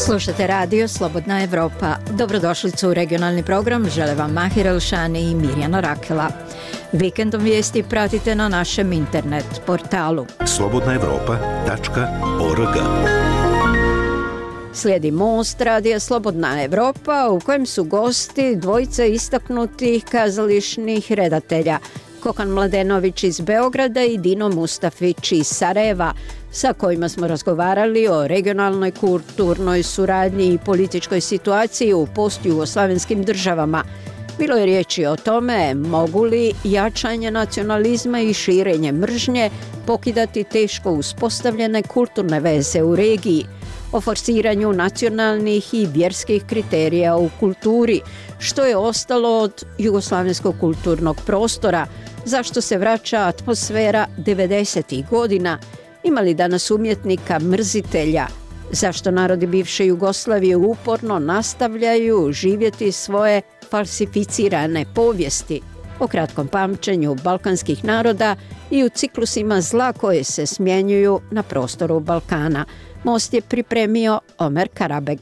Slušate radio Slobodna Evropa. Dobrodošlicu u regionalni program žele vam Mahir Elšani i Mirjana Rakela. Vikendom vijesti pratite na našem internet portalu slobodnaevropa.org. Slijedi Most radija Slobodna Evropa u kojem su gosti dvojica istaknutih kazališnih redatelja, Kokan Mladenović iz Beograda i Dino Mustafić iz Sarajeva, sa kojima smo razgovarali o regionalnoj kulturnoj suradnji i političkoj situaciji u postjugoslavenskim državama. Bilo je riječi o tome mogu li jačanje nacionalizma i širenje mržnje pokidati teško uspostavljene kulturne veze u regiji, o forsiranju nacionalnih i vjerskih kriterija u kulturi, što je ostalo od jugoslavenskog kulturnog prostora, zašto se vraća atmosfera 90. godina, ima li danas umjetnika mrzitelja, zašto narodi bivše Jugoslavije uporno nastavljaju živjeti svoje falsificirane povijesti, o kratkom pamćenju balkanskih naroda i u ciklusima zla koje se smjenjuju na prostoru Balkana. Most je pripremio Omer Karabeg.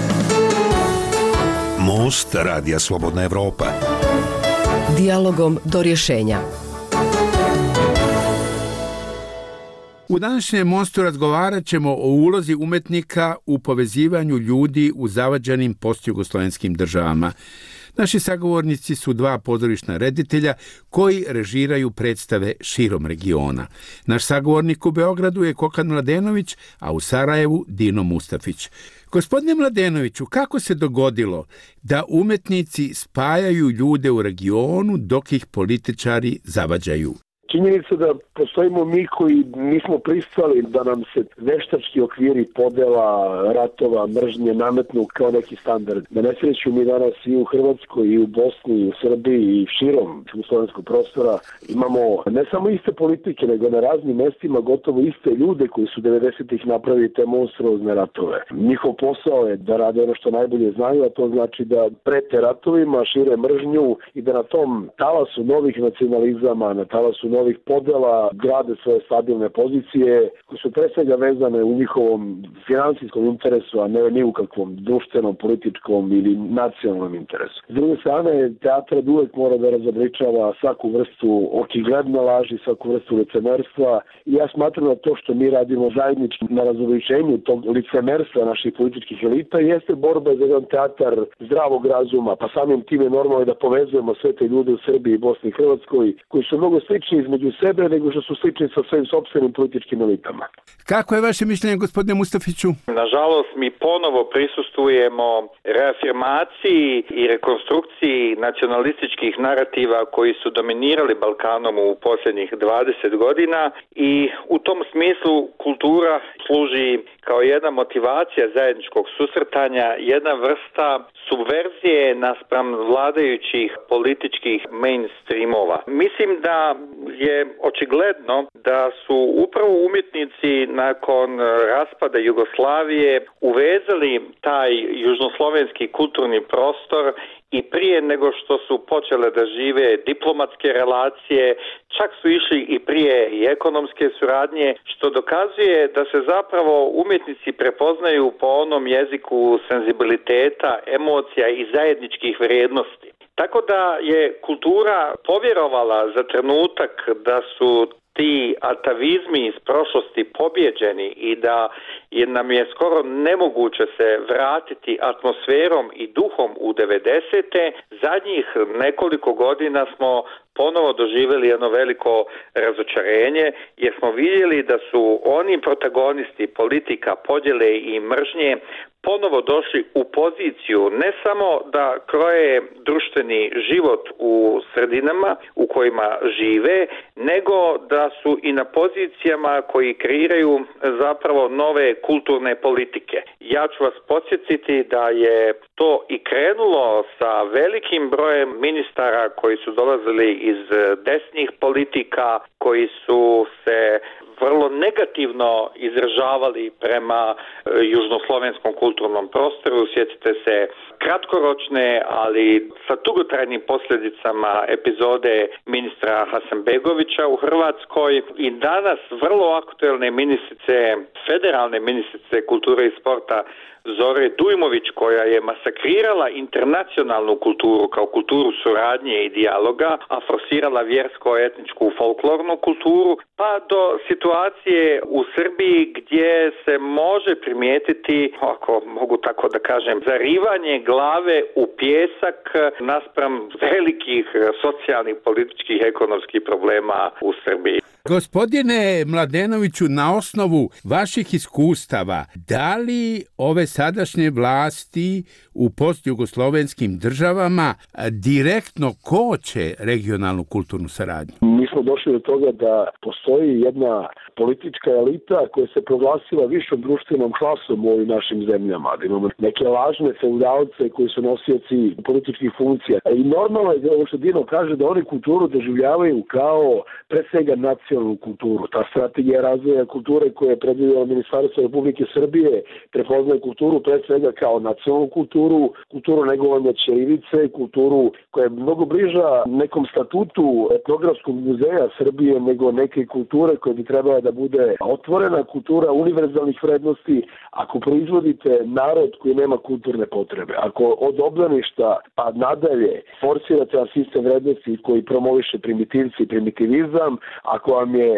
Most radija Slobodna Evropa. Dijalogom do rješenja. U današnjem Mostu razgovarat ćemo o ulozi umjetnika u povezivanju ljudi u zavađenim postjugoslavenskim državama. Naši sagovornici su dva pozorišna reditelja koji režiraju predstave širom regiona. Naš sagovornik u Beogradu je Kokan Mladenović, a u Sarajevu Dino Mustafić. Gospodine Mladenoviću, kako se dogodilo da umjetnici spajaju ljude u regionu dok ih političari zavađaju? Činjenica da postojimo mi koji nismo pristali da nam se veštački okviri podela, ratova, mržnje nametnu kao neki standard. Na nesreću mi danas i u Hrvatskoj, i u Bosni, i u Srbiji, i širom slovenskog prostora imamo ne samo iste politike, nego na raznim mestima gotovo iste ljude koji su 90-ih napravili te monstruozne ratove. Njihov posao je da rade ono što najbolje znaju, a to znači da prete ratovima, šire mržnju i da na tom talasu novih nacionalizama, na talasu novih podela grade svoje stabilne pozicije koje su pre svega vezane u njihovom finansijskom interesu, a ne ni u kakvom društvenom, političkom ili nacionalnom interesu. S druge strane, teatr uvek mora da razobličava svaku vrstu očigledne laži, svaku vrstu licemerstva i ja smatram da to što mi radimo zajednički na razobličenju tog licemerstva naših političkih elita jeste borba za jedan teatar zdravog razuma, pa samim tim je normalno da povezujemo sve te ljude u Srbiji, Bosni i Hrvatskoj koji su mnogo slični između sebe nego što su slični sa svojim sopstvenim političkim elitama. Kako je vaše mišljenje, gospodine Mustafiću? Nažalost, mi ponovo prisustvujemo reafirmaciji i rekonstrukciji nacionalističkih narativa koji su dominirali Balkanom u posljednjih 20 godina i u tom smislu kultura služi kao jedna motivacija zajedničkog susretanja, jedna vrsta subverzije naspram vladajućih političkih mainstreamova. Mislim da je očigledno da su upravo umjetnici nakon raspada Jugoslavije uvezali taj južnoslovenski kulturni prostor i prije nego što su počele da žive diplomatske relacije, čak su išli i prije i ekonomske suradnje, što dokazuje da se zapravo umjetnici prepoznaju po onom jeziku senzibiliteta, emocija i zajedničkih vrijednosti. Tako da je kultura povjerovala za trenutak da su ti atavizmi iz prošlosti pobjeđeni i da nam je skoro nemoguće se vratiti atmosferom i duhom u 90. Zadnjih nekoliko godina smo ponovo doživjeli jedno veliko razočarenje jer smo vidjeli da su oni protagonisti politika podjele i mržnje ponovo došli u poziciju ne samo da kroje društveni život u sredinama u kojima žive, nego da su i na pozicijama koji kreiraju zapravo nove kulturne politike. Ja ću vas podsjetiti da je to i krenulo sa velikim brojem ministara koji su dolazili iz desnih politika, koji su se vrlo negativno izražavali prema južnoslovenskom kulturnom prostoru. Sjetite se kratkoročne, ali sa dugotrajnim posljedicama epizode ministra Hasanbegovića u Hrvatskoj i danas vrlo aktuelne ministrice, federalne ministrice kulture i sporta pokreta Zore Dujmović, koja je masakrirala internacionalnu kulturu kao kulturu suradnje i dijaloga, a forsirala vjersko-etničku folklornu kulturu, pa do situacije u Srbiji gdje se može primijetiti, ako mogu tako da kažem, zarivanje glave u pijesak naspram velikih socijalnih, političkih, ekonomskih problema u Srbiji. Gospodine Mladenoviću, na osnovu vaših iskustava, da li ove sadašnje vlasti u postjugoslovenskim državama direktno koče regionalnu kulturnu saradnju? Mi smo došli do toga da postoji jedna politička elita koja se proglasila višom društvenom klasom u ovim našim zemljama. Da imamo neke lažne feudalce koji su nosioci političkih funkcija. I normalno je ovo što Dino kaže, da oni kulturu doživljavaju kao pre svega nacionalnu kulturu. Ta strategija razvoja kulture koja je predvidjela Ministarstvo Republike Srbije prepoznaje kulturu pre svega kao nacionalnu kulturu, kulturu negovanja ćirilice, kulturu koja je mnogo bliža nekom statutu etnografskog muzeja Srbije nego neke kulture koje bi trebala da bude otvorena kultura univerzalnih vrednosti. Ako proizvodite narod koji nema kulturne potrebe, ako od obdaništa pa nadalje forsirate na sistem vrednosti koji promoviše primitivci i primitivizam, ako vam je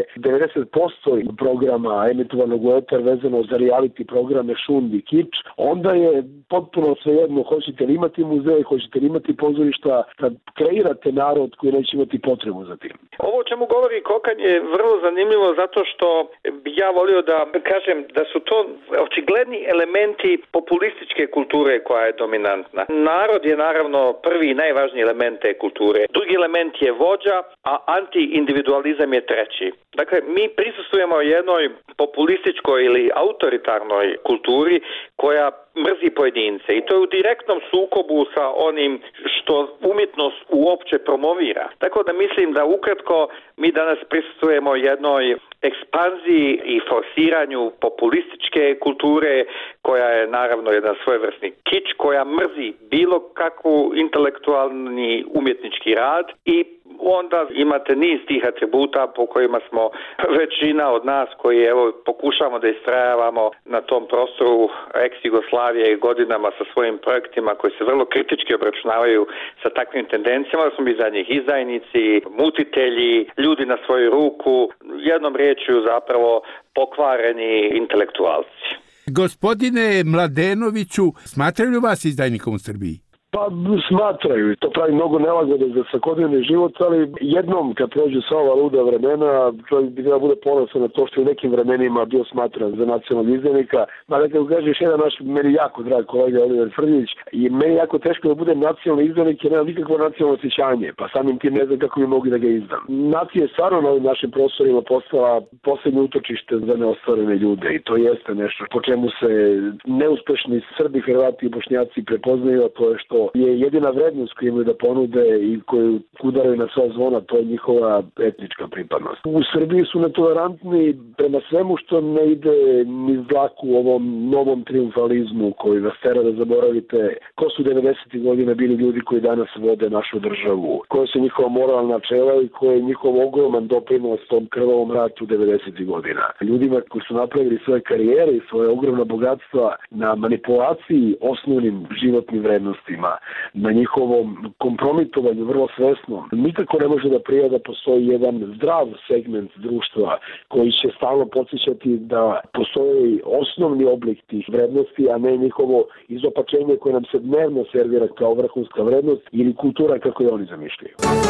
90% programa emitovanog u etar vezano za reality programe šund i kič, onda je potpuno svejedno hoćete li imati muzeje, hoćete li imati pozorišta, kad kreirate narod koji neće imati potrebu za tim. Ovo o čemu govori Kokan je vrlo zanimljivo zato što bi ja volio da kažem da su to očigledni elementi populističke kulture koja je dominantna. Narod je naravno prvi i najvažniji element te kulture. Drugi element je vođa, a anti-individualizam je treći. Dakle, mi prisustvujemo jednoj populističkoj ili autoritarnoj kulturi koja mrzi pojedince i to je u direktnom sukobu sa onim što umjetnost uopće promovira. Tako da mislim da ukratko mi danas prisustvujemo jednoj ekspanziji i forsiranju populističke kulture koja je naravno jedan svojevrsni kič koja mrzi bilo kakvu intelektualni umjetnički rad i onda imate niz tih atributa po kojima smo većina od nas koji evo pokušamo da istrajavamo na tom prostoru ex-Jugoslavije godinama sa svojim projektima koji se vrlo kritički obračunavaju sa takvim tendencijama, da smo mi za njih izdajnici, mutitelji, ljudi na svoju ruku, jednom riječju zapravo pokvareni intelektualci. Gospodine Mladenoviću, smatraju li vas izdajnikom u Srbiji? Pa smatraju i to pravi mnogo nelagode za svakodnevni život, ali jednom kad prođe sva ova luda vremena, čovjek bi treba bude ponosan na to što je u nekim vremenima bio smatran za nacionalnog izdajnika. Mada kako kažeš, jedan naš meni jako drag kolega Oliver Frljić, i meni jako teško da bude nacionalni izdajnik jer nema nikakvo nacionalno osjećanje, pa samim tim ne znam kako bi mogli da ga izdam. Nacija je stvarno na ovim našim prostorima postala posljednje utočište za neostvarene ljude i to jeste nešto po čemu se neuspešni Srbi, Hrvati i Bošnjaci prepoznaju, a to je što je jedina vrednost koju imaju da ponude i koju udaraju na sva zvona, to je njihova etnička pripadnost. U Srbiji su netolerantni prema svemu što ne ide ni dlaku u ovom novom triumfalizmu koji vas tera da zaboravite ko su 90. godina bili ljudi koji danas vode našu državu, koje su njihova moralna načela i koje je njihov ogroman doprinos tom krvavom ratu 90. godina. Ljudima koji su napravili svoje karijere i svoje ogromna bogatstva na manipulaciji osnovnim životnim vrednostima, na njihovom kompromitovanju vrlo svesno. Nikako ne može da prija da postoji jedan zdrav segment društva koji će stalno podsjećati da postoji osnovni oblik tih vrednosti, a ne njihovo izopačenje koje nam se dnevno servira kao vrhunska vrednost ili kultura kako je oni zamišljaju.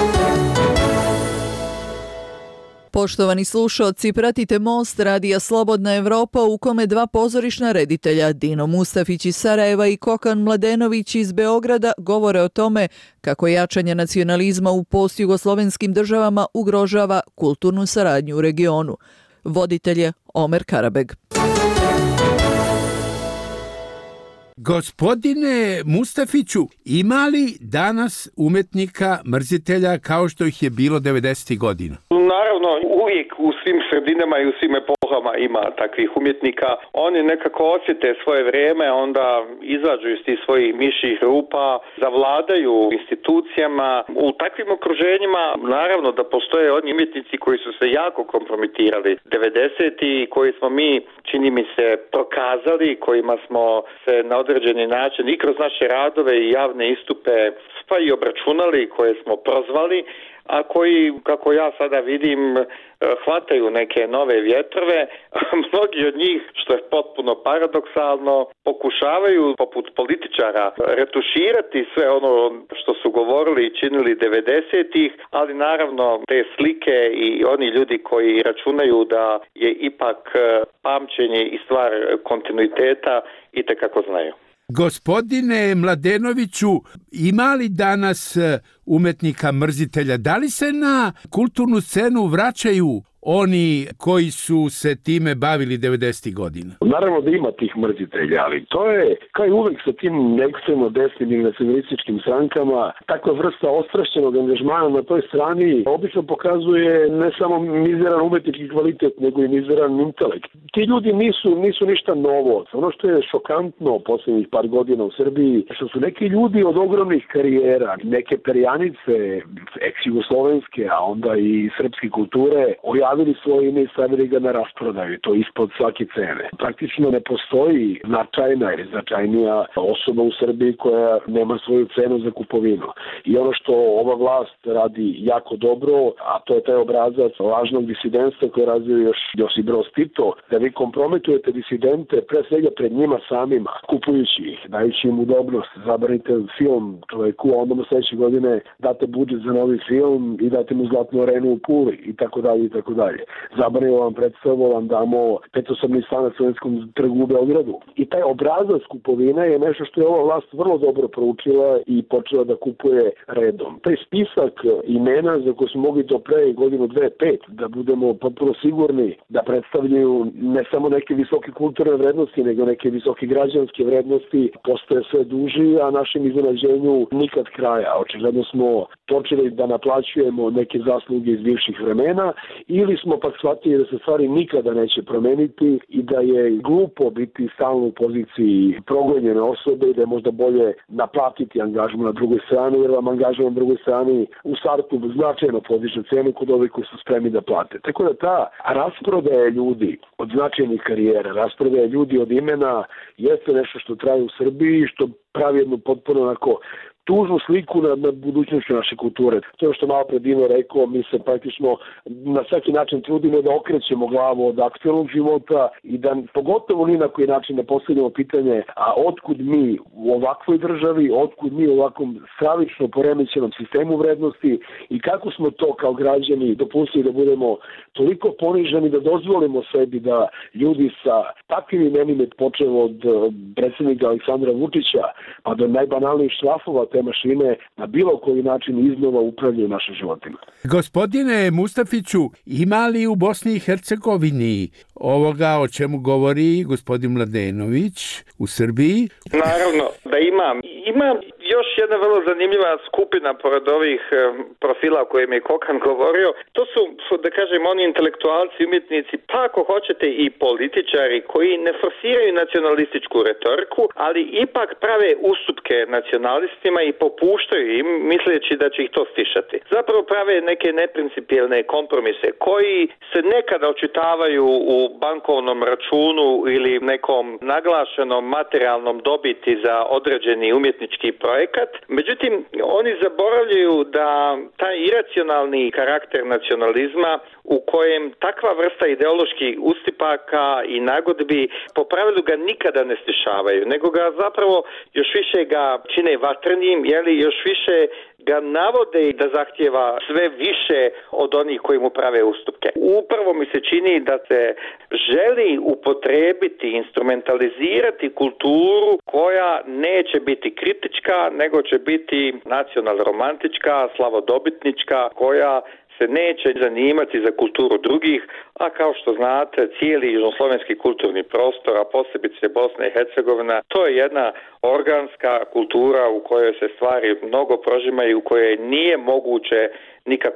Poštovani slušaoci, pratite Most Radija Slobodna Evropa u kome dva pozorišna reditelja, Dino Mustafić iz Sarajeva i Kokan Mladenović iz Beograda, govore o tome kako jačanje nacionalizma u postjugoslovenskim državama ugrožava kulturnu saradnju u regionu. Voditelj je Omer Karabeg. Gospodine Mustafiću, ima li danas umetnika mrzitelja kao što ih je bilo 90. godina? Naravno, uvijek u svim sredinama i u svim epohama ima takvih umjetnika. Oni nekako osjete svoje vrijeme, onda izađu iz tih svojih mišjih rupa, zavladaju institucijama. U takvim okruženjima naravno da postoje oni umjetnici koji su se jako kompromitirali 90-ih, koji smo mi, čini mi se, prokazali, kojima smo se na određeni način i kroz naše radove i javne istupe pa i obračunali, koje smo prozvali, a koji, kako ja sada vidim, hvataju neke nove vjetrove. Mnogi od njih, što je potpuno paradoksalno, pokušavaju, poput političara, retuširati sve ono što su govorili i činili 90-ih, ali naravno te slike i oni ljudi koji računaju da je ipak pamćenje i stvar kontinuiteta itekako znaju. Gospodine Mladenoviću, ima li danas umetnika mrzitelja? Da li se na kulturnu scenu vraćaju oni koji su se time bavili 90. godina? Naravno da ima tih mrzitelja, ali to je, kao i uvek sa tim ekstremno desnim i nacionalističkim strankama, takva vrsta ostrašćenog angažmana na toj strani obično pokazuje ne samo mizeran umetnički kvalitet, nego i mizeran intelekt. Ti ljudi nisu ništa novo. Ono što je šokantno posljednjih par godina u Srbiji, što su neki ljudi od ogromnih karijera, neke perjanice ex-jugoslovenske, a onda i srpske kulture, ojavili svoje ime i stavili ga na rasprodaju, to ispod svake cene. Praktično ne postoji značajna ili značajnija osoba u Srbiji koja nema svoju cenu za kupovinu. I ono što ova vlast radi jako dobro, a to je taj obrazac lažnog disidentstva koje razvio još Josip Broz Tito, da vi kompromitujete disidente pre svega pred njima samima, kupujući ih, dajući im udobnost, zabranite film čoveku, a onda mu sledeće godine date budžet za novi film i date mu zlatnu arenu u Puli i tako dalje i tako dalje. Zabranimo vam predstavu, vam damo petosobni stan na Slovenskom trgu u Beogradu. I taj obrazac kupovine je nešto što je ova vlast vrlo dobro proučila i počela da kupuje redom. Taj spisak imena za koje smo mogli do pre godinu, dve, pet, da budemo potpuno sigurni da predstavljaju ne samo neke visoke kulturne vrednosti, nego neke visoke građanske vrednosti, postoje sve duži, a našem iznenađenju nikad kraja. Očigledno smo počeli da naplaćujemo neke zasluge iz bivših vremena ili smo pak shvatili da se stvari nikada neće promeniti i da je glupo biti stalno u poziciji progonjene osobe i da je možda bolje naplatiti angažman na drugoj strani, jer vam angažman na drugoj strani u startu značajno podiže cenu kod ovih koji su spremni da plate. Tako da ta rasprodaja ljudi od značajnih karijera, rasprodaja ljudi od imena jeste nešto što traje u Srbiji i što pravi jednu potpuno onako tužnu sliku nad budućnošću naše kulture. To je što malo pre Dino rekao, mi se praktično na svaki način trudimo da okrećemo glavu od aktualnog života i da pogotovo ni na koji način ne postavljamo pitanje, a otkud mi u ovakvoj državi, otkud mi u ovakvom stravično poremećenom sistemu vrednosti i kako smo to kao građani dopustili da budemo toliko poniženi da dozvolimo sebi da ljudi sa takvim imenima, počev od predsjednika Aleksandra Vučića pa do najbanalnijih šrafova te mašine na bilo koji način iznova upravljaju našim životima. Gospodine Mustafiću, ima li u Bosni i Hercegovini ovoga o čemu govori gospodin Mladenović u Srbiji? Naravno da ima još jedna vrlo zanimljiva skupina pored ovih profila o kojima je Kokan govorio. To su, da kažem, oni intelektualci, umjetnici, pa ako hoćete i političari koji ne forsiraju nacionalističku retoriku, ali ipak prave ustupke nacionalistima i popuštaju im, misleći da će ih to stišati. Zapravo prave neke neprincipijelne kompromise koji se nekada očitavaju u bankovnom računu ili nekom naglašenom materijalnom dobiti za određeni umjetnički projekat. Međutim, oni zaboravljaju da taj iracionalni karakter nacionalizma u kojem takva vrsta ideoloških ustipaka i nagodbi po pravilu ga nikada ne stišavaju, nego ga zapravo još više ga čine vatrenim, još više ga navode da zahtjeva sve više od onih koji mu prave ustupke. Upravo mi se čini da se želi upotrijebiti, instrumentalizirati kulturu koja neće biti kritička, nego će biti nacional-romantička, slavodobitnička, koja se neće zanimati za kulturu drugih, a kao što znate, cijeli južnoslovenski kulturni prostor, a posebice Bosna i Hercegovina, to je jedna organska kultura u kojoj se stvari mnogo prožimaju, u kojoj nije moguće nikako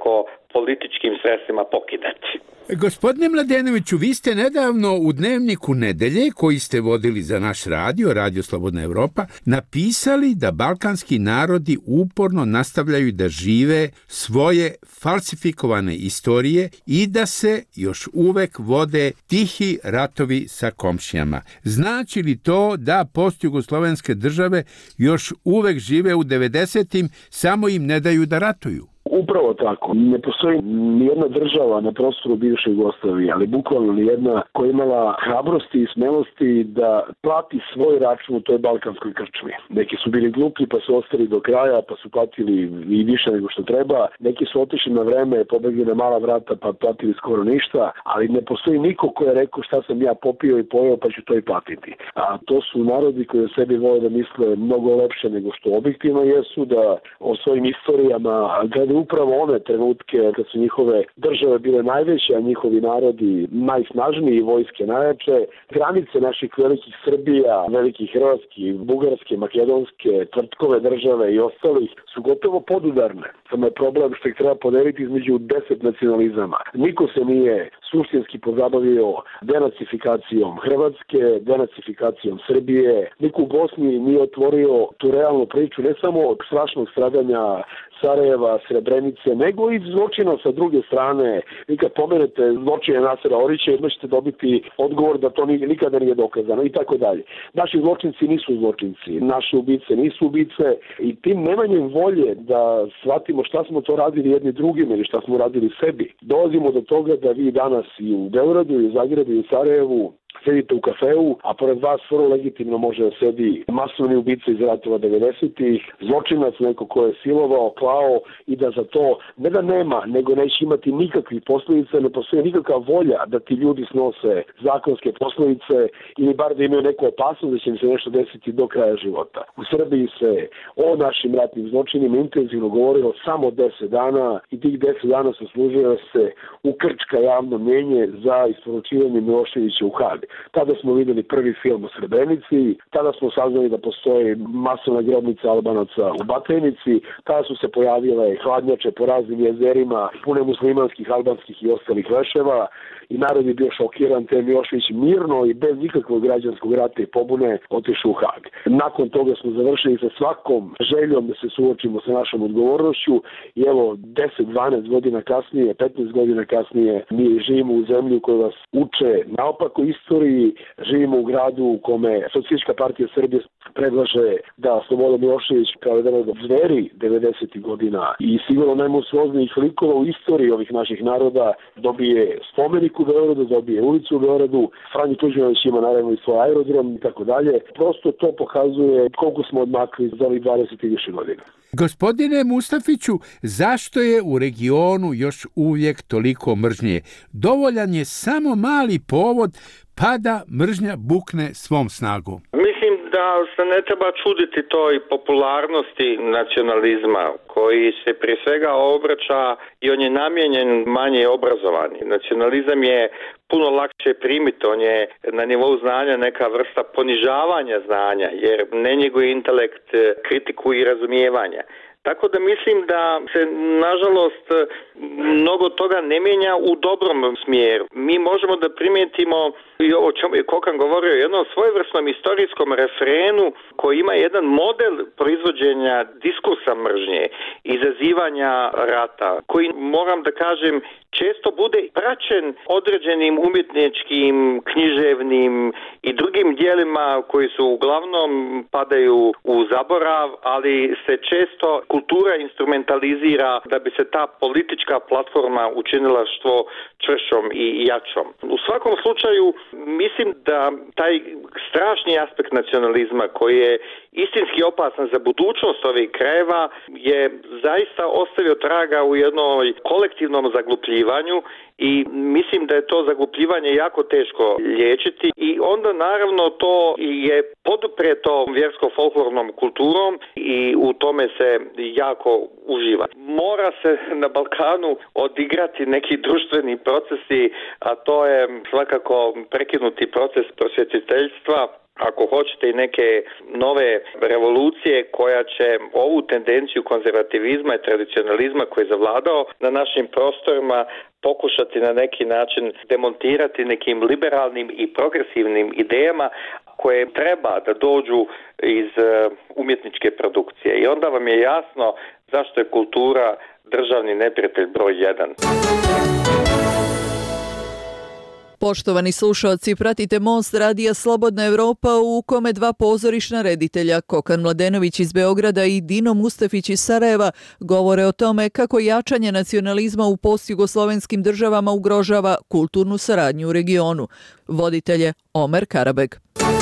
političkim sredstvima pokidati. Gospodine Mladenoviću, vi ste nedavno u Dnevniku Nedelje, koji ste vodili za naš radio, Radio Slobodna Evropa, napisali da balkanski narodi uporno nastavljaju da žive svoje falsifikovane istorije i da se još uvek vode tihi ratovi sa komšijama. Znači li to da postjugoslovenske države još uvek žive u 90-im, samo im ne daju da ratuju? Upravo tako. Ne postoji nijedna država na prostoru bivše Jugoslavije, ali bukvalno nijedna koja je imala hrabrosti i smelosti da plati svoj račun u toj balkanskoj krčmi. Neki su bili glupi pa su ostali do kraja, pa su platili i više nego što treba. Neki su otišli na vreme, pobegli na mala vrata pa platili skoro ništa, ali ne postoji niko ko je rekao šta sam ja popio i pojeo pa ću to i platiti. A to su narodi koji o sebi vole da misle mnogo lepše nego što objektivno jesu, da o svojim istorijama gledaju upravo one trenutke kad su njihove države bile najveće, a njihovi narodi najsnažniji, vojske najjače. Granice naših velikih Srbija, velikih Hrvatskih, Bugarske, Makedonske, tvrtkove države i ostalih su gotovo podudarne. Samo je problem što ih treba podeliti između 10 nacionalizama. Niko se nije suštinski pozabavio denacifikacijom Hrvatske, denacifikacijom Srbije. Niko u Bosni nije otvorio tu realnu priču, ne samo od strašnog stradanja Sarajeva, Srebrenice, nego i zločina sa druge strane. Vi kad pomenete zločine Nasera Orića, jedno ćete dobiti odgovor da to nikada nije dokazano i tako dalje. Naši zločinci nisu zločinci, naše ubice nisu ubice i tim nemanjem volje da shvatimo šta smo to radili jedni drugim ili šta smo radili sebi. Dolazimo do toga da vi danas i u Beogradu, i u Zagrebu, i u Sarajevu sedite u kafeu, a pored vas vrlo legitimno može da sedi masovni ubica iz ratova 90-ih, zločinac, neko ko je silovao, klao i da za to ne da nema, nego neće imati nikakvih posledica, ne postoji nikakva volja da ti ljudi snose zakonske posledice ili bar da imaju neku opasnost da će im se nešto desiti do kraja života. U Srbiji se o našim ratnim zločinima intenzivno govorilo samo 10 dana i tih 10 dana su služile se ukrčka javno mnjenje za isporučivanje Miloševića u Hag. Tada smo videli prvi film o Srebrenici, tada smo saznali da postoji masovna grobnica Albanaca u Batajnici, tada su se pojavile hladnjače po raznim jezerima, pune muslimanskih, albanskih i ostalih leševa i narod je bio šokiran, te Milošević mirno i bez nikakvog građanskog rata i pobune otišao u Hag. Nakon toga smo završili sa svakom željom da se suočimo sa našom odgovornošću i evo 10-12 godina kasnije, 15 godina kasnije mi živimo u zemlji u kojoj vas uče naopako istoriji, živimo u gradu u kome Socijalistička partija Srbije predlaže da Slobodan Milošević kao jedan od zveri 90. godina i sigurno najmonstruoznijih likova u istoriji ovih naših naroda dobije spomenik u Beogradu, dobije ulicu u Beogradu, Franjo Tuđmanović ima naravno i svoj aerodrom i tako dalje. Prosto to pokazuje koliko smo odmakli za ovih 20 i više godina. Gospodine Mustafiću, zašto je u regionu još uvijek toliko mržnje? Dovoljan je samo mali povod pa da mržnja bukne svom snagom. Mislim da se ne treba čuditi toj popularnosti nacionalizma koji se prije svega obraća i on je namijenjen manje obrazovani. Nacionalizam je puno lakše primiti, on je na nivou znanja neka vrsta ponižavanja znanja jer ne njeguje intelekt, kritiku i razumijevanja. Tako da mislim da se, nažalost, mnogo toga ne mijenja u dobrom smjeru. Mi možemo da primijetimo i o čemu je Kokan govorio, jednom svojevrsnom istorijskom refrenu koji ima jedan model proizvođenja diskursa mržnje, izazivanja rata, koji, moram da kažem, često bude praćen određenim umjetničkim, književnim i drugim dijelima koji su uglavnom padaju u zaborav, ali se često kultura instrumentalizira da bi se ta politička platforma učinila što čvršćom i jačom. U svakom slučaju mislim da taj strašni aspekt nacionalizma koji je istinski opasan za budućnost ovih krajeva je zaista ostavio traga u jednom kolektivnom zaglupljivanju i mislim da je to zaglupljivanje jako teško liječiti i onda naravno to je podupreto vjersko-folklornom kulturom i u tome se jako uživa. Mora se na Balkanu odigrati neki društveni procesi, a to je svakako prekinuti proces prosvjetiteljstva ako hoćete i neke nove revolucije koja će ovu tendenciju konzervativizma i tradicionalizma koji je zavladao na našim prostorima pokušati na neki način demontirati nekim liberalnim i progresivnim idejama koje treba da dođu iz umjetničke produkcije. I onda vam je jasno zašto je kultura državni neprijatelj broj 1. Poštovani slušalci, pratite Most radija Slobodna Evropa u kome dva pozorišna reditelja, Kokan Mladenović iz Beograda i Dino Mustafić iz Sarajeva, govore o tome kako jačanje nacionalizma u postjugoslovenskim državama ugrožava kulturnu saradnju u regionu. Voditelj je Omer Karabeg.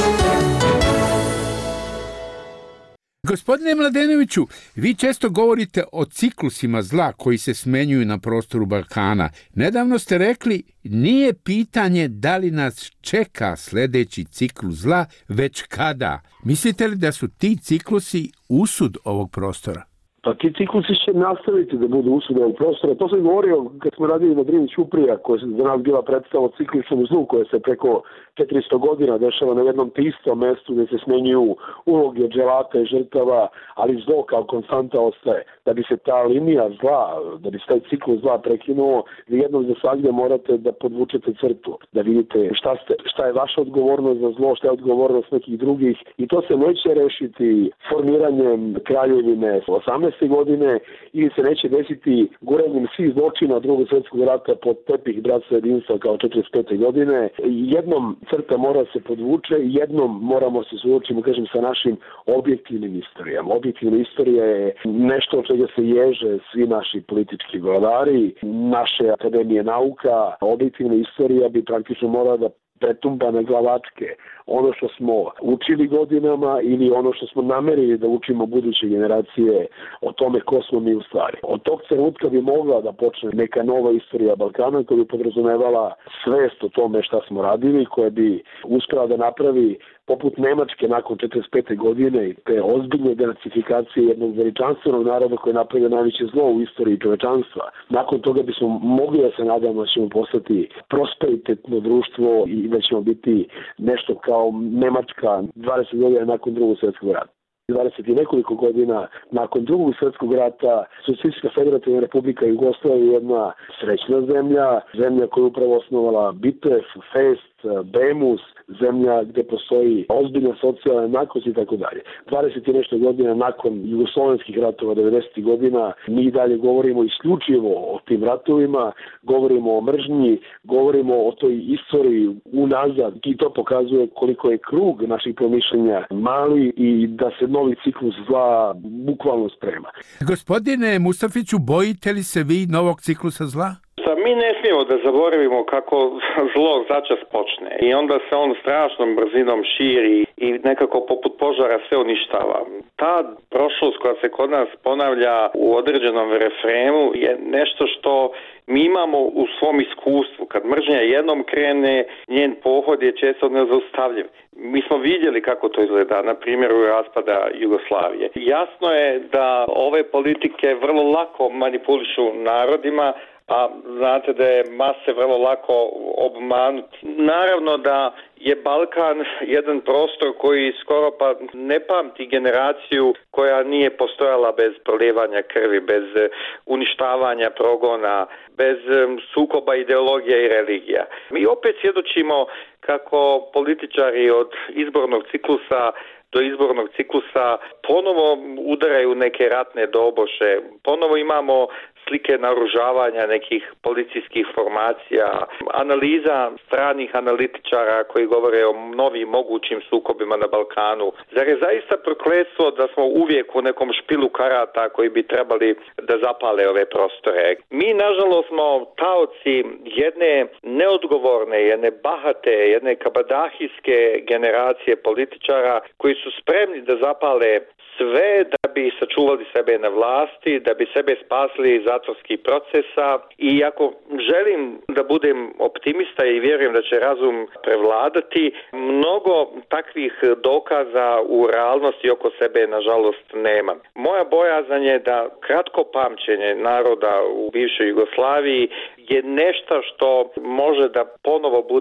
Gospodine Mladenoviću, vi često govorite o ciklusima zla koji se smenjuju na prostoru Balkana. Nedavno ste rekli, nije pitanje da li nas čeka sljedeći ciklus zla, već kada. Mislite li da su ti ciklusi usud ovog prostora? Pa ti ciklusi će nastaviti da budu usud ovog prostora. To sam govorio kad smo radili na Drini Ćuprija, koja je za nas bila predstava o cikličnom zlu, koja se preko 400 godina dešava na jednom te istom mestu gdje se smenjuju uloge dželata i žrtava, ali zlo kao konstanta ostaje. Da bi se ta linija zla, da bi se taj ciklus zla prekinuo, vi jednom za svagdje morate da podvučete crtu, da vidite šta je vaša odgovornost za zlo, šta je odgovornost nekih drugih, i to se neće rešiti formiranjem kraljevine 18. godine ili se neće desiti guranjem svih zločina Drugog svjetskog rata pod tepih bratstva jedinstva kao 45. godine. Jednom crta mora se podvuče, jednom moramo se suočiti, kažem, sa našim objektivnim istorijama. Objektivna istorija je nešto od čega se ježe svi naši politički vladari, naše akademije nauka. Objektivna istorija bi praktično morala da pretumba na glavačke ono što smo učili godinama ili ono što smo namerili da učimo buduće generacije o tome ko smo mi u stvari. Od tog trenutka bi mogla da počne neka nova istorija Balkana koja bi podrazumevala svest o tome šta smo radili, koja bi uspela da napravi poput Nemačke nakon 45. godine i te ozbiljne denacifikacije jednog veličanstvenog naroda koji je napravio najveće zlo u istoriji čovečanstva. Nakon toga bismo mogli da se nadamo da ćemo postati prosperitetno društvo i da ćemo biti nešto kao Nemačka 20 godina nakon Drugog svjetskog rata. 20 i nekoliko godina nakon Drugog svjetskog rata Socijalistička federativna republika Jugoslavija je jedna srećna zemlja koju je upravo osnovala BITEF, FEST, BEMUS, zemlja gdje postoji ozbiljna socijalna jednakost i tako dalje. 20 i nešto godina nakon jugoslovenskih ratova 90. godina mi dalje govorimo isključivo o tim ratovima, govorimo o mržnji, govorimo o toj istoriji unazad, i to pokazuje koliko je krug naših promišljenja mali i da se novi ciklus zla bukvalno sprema. Gospodine Mustafiću, bojite li se vi novog ciklusa zla? Mi ne smijemo da zaboravimo kako zlo začas počne i onda se on strašnom brzinom širi i nekako poput požara sve uništava. Ta prošlost koja se kod nas ponavlja u određenom refrenu je nešto što mi imamo u svom iskustvu. Kad mržnja jednom krene, njen pohod je često nezaustavljiv. Mi smo vidjeli kako to izgleda, na primjeru raspada Jugoslavije. Jasno je da ove politike vrlo lako manipulišu narodima, a znate da je mase vrlo lako obmanuti. Naravno da je Balkan jedan prostor koji skoro pa ne pamti generaciju koja nije postojala bez prolijevanja krvi, bez uništavanja progona, bez sukoba ideologija i religija. Mi opet svjedočimo kako političari od izbornog ciklusa do izbornog ciklusa ponovo udaraju neke ratne doboše, ponovo imamo slike naoružavanja nekih policijskih formacija, analiza stranih analitičara koji govore o novim mogućim sukobima na Balkanu. Zar je zaista prokletstvo da smo uvijek u nekom špilu karata koji bi trebali da zapale ove prostore? Mi, nažalost, smo taoci jedne neodgovorne, jedne bahate, jedne kabadahijske generacije političara koji su spremni da zapale sve da bi sačuvali sebe na vlasti, da bi sebe spasili iz zatvorskih procesa. I ako želim da budem optimista i vjerujem da će razum prevladati, mnogo takvih dokaza u realnosti oko sebe nažalost nema. Moja bojazan je da kratko pamćenje naroda u bivšoj Jugoslaviji je nešto što može da ponovo bude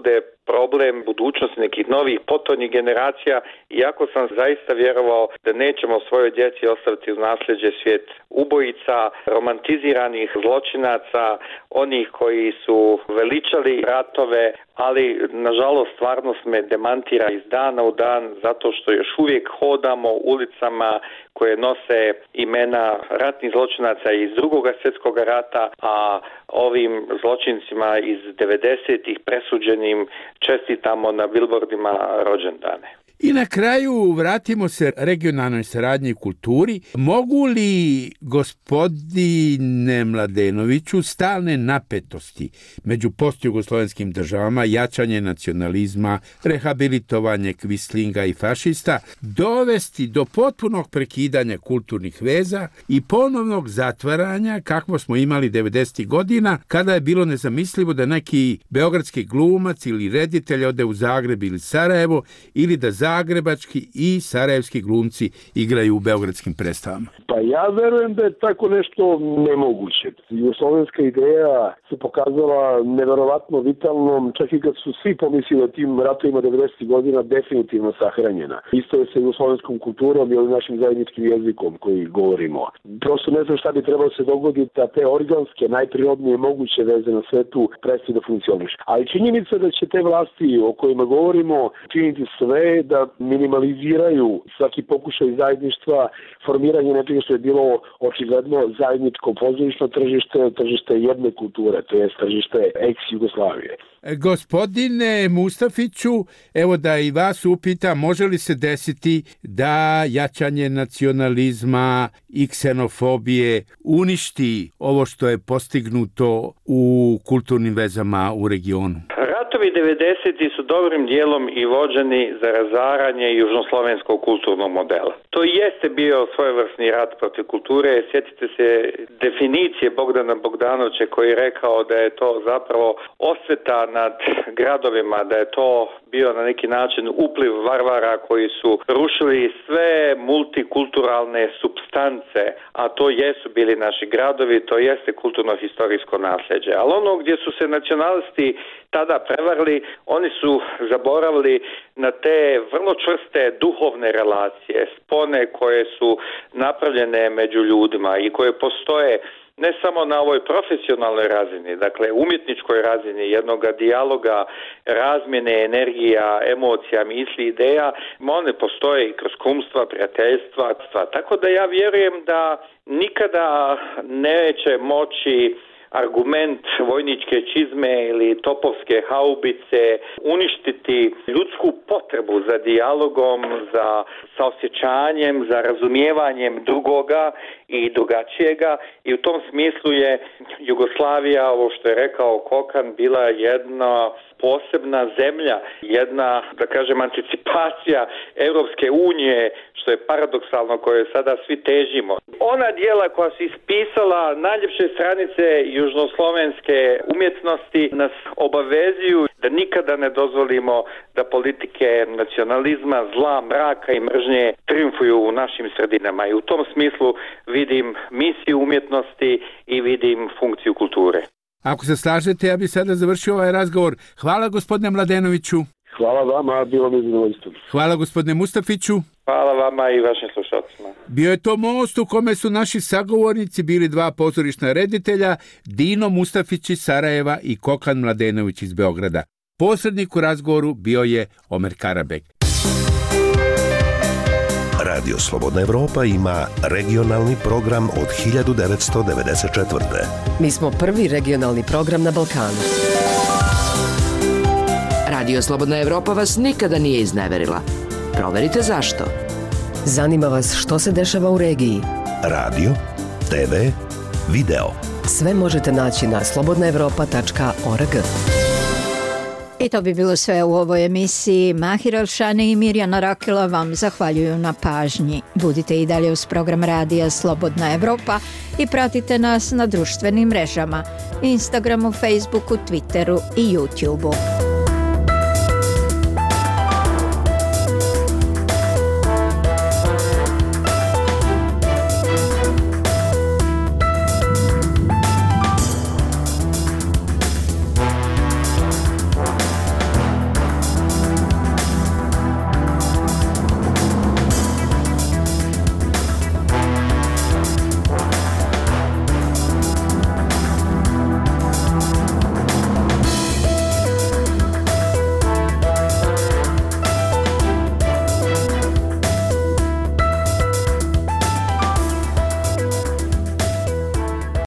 problem budućnosti nekih novih potonjih generacija, iako sam zaista vjerovao da nećemo svojoj djeci ostaviti u nasljeđe svijet ubojica, romantiziranih zločinaca, onih koji su veličali ratove, ali nažalost stvarnost me demantira iz dana u dan zato što još uvijek hodamo ulicama koje nose imena ratnih zločinaca iz Drugog svjetskog rata, a ovim zločincima iz 90-ih presuđenim čestitamo na bilbordima rođendane. I na kraju vratimo se regionalnoj saradnji i kulturi. Mogu li, gospodine Mladenoviću, stalne napetosti među postjugoslovenskim državama, jačanje nacionalizma, rehabilitovanje kvislinga i fašista dovesti do potpunog prekidanja kulturnih veza i ponovnog zatvaranja kakvo smo imali 90. godina, kada je bilo nezamislivo da neki beogradski glumac ili reditelj ode u Zagreb ili Sarajevo ili da zagrebački i sarajevski glumci igraju u beogradskim predstavama? Pa ja verujem da je tako nešto nemoguće. Jugoslovenska ideja se pokazala neverovatno vitalnom, čak i kad su svi pomislili da tim ratovima 90. godina definitivno sahranjena. Isto je sa jugoslovenskom kulturom i našim zajedničkim jezikom koji govorimo. Prosto ne znam šta bi trebalo se dogoditi da te organske, najprirodnije moguće veze na svetu prestaju da funkcionišu. Ali činjenica da će te vlasti o kojima govorimo činiti sve da minimaliziraju svaki pokušaj zajedništva, formiranje nečega što je bilo očigledno zajedničko pozorišno tržište jedne kulture, to je tržište ex-Jugoslavije. Gospodine Mustafiću, evo da i vas upitam, može li se desiti da jačanje nacionalizma i ksenofobije uništi ovo što je postignuto u kulturnim vezama u regionu? Ratovi 90. su dobrim dijelom i vođeni za razaranje južnoslovenskog kulturnog modela. To jeste bio svojevrsni rat protiv kulture. Sjetite se definicije Bogdana Bogdanovića koji je rekao da je to zapravo osveta nad gradovima, da je to bio na neki način upliv varvara koji su rušili sve multikulturalne supstance, a to jesu bili naši gradovi, to jeste kulturno-historijsko nasljeđe. Ali ono gdje su se nacionalisti tada prevarili, oni su zaboravili na te vrlo čvrste duhovne relacije, spone koje su napravljene među ljudima i koje postoje ne samo na ovoj profesionalnoj razini, dakle umjetničkoj razini jednog dijaloga, razmjene energija, emocija, misli, ideja, one postoje i kroz kumstva, prijateljstva, tako da ja vjerujem da nikada neće moći argument vojničke čizme ili topovske haubice uništiti ljudsku potrebu za dijalogom, za saosjećanjem, za razumijevanjem drugoga i drugačijega i u tom smislu je Jugoslavija, ovo što je rekao Kokan, bila jedna posebna zemlja, jedna, da kažem, anticipacija Europske unije, što je paradoksalno, koje sada svi težimo. Ona dijela koja su ispisala najljepše stranice južnoslovenske umjetnosti nas obavezuju da nikada ne dozvolimo da politike nacionalizma, zla, mraka i mržnje triumfuju u našim sredinama i u tom smislu vidim misiju umjetnosti i vidim funkciju kulture. Ako se slažete, ja bi sada završio ovaj razgovor. Hvala gospodine Mladenoviću. Hvala vama, bilo mi zadovoljstvo. Hvala gospodine Mustafiću. Hvala vama i vašim slušalcima. Bio je to most u kome su naši sagovornici bili dva pozorišna reditelja, Dino Mustafić iz Sarajeva i Kokan Mladenović iz Beograda. Posrednik u razgovoru bio je Omer Karabek. Radio Slobodna Evropa ima regionalni program od 1994. Mi smo prvi regionalni program na Balkanu. Radio Slobodna Evropa vas nikada nije izneverila. Proverite zašto. Zanima vas što se dešava u regiji. Radio, TV, video. Sve možete naći na slobodnaevropa.org. I to bi bilo sve u ovoj emisiji. Mahir Elšani i Mirjana Rakela vam zahvaljuju na pažnji. Budite i dalje uz program radija Slobodna Evropa i pratite nas na društvenim mrežama, Instagramu, Facebooku, Twitteru i YouTubeu.